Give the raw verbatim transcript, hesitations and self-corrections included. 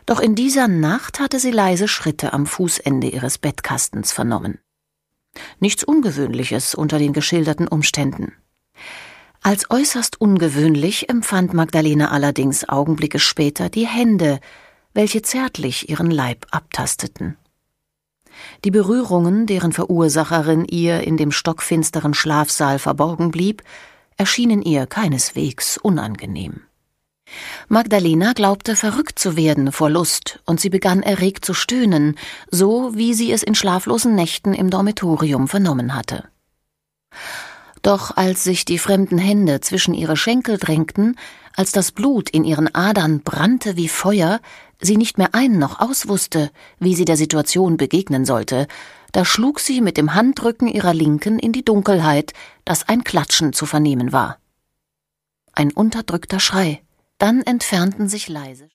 Doch in dieser Nacht hatte sie leise Schritte am Fußende ihres Bettkastens vernommen. Nichts Ungewöhnliches unter den geschilderten Umständen. Als äußerst ungewöhnlich empfand Magdalena allerdings Augenblicke später die Hände, welche zärtlich ihren Leib abtasteten. Die Berührungen, deren Verursacherin ihr in dem stockfinsteren Schlafsaal verborgen blieb, erschienen ihr keineswegs unangenehm. Magdalena glaubte, verrückt zu werden vor Lust, und sie begann erregt zu stöhnen, so wie sie es in schlaflosen Nächten im Dormitorium vernommen hatte. Doch als sich die fremden Hände zwischen ihre Schenkel drängten, als das Blut in ihren Adern brannte wie Feuer, sie nicht mehr ein noch aus wusste, wie sie der Situation begegnen sollte, da schlug sie mit dem Handrücken ihrer Linken in die Dunkelheit, dass ein Klatschen zu vernehmen war. Ein unterdrückter Schrei, dann entfernten sich leise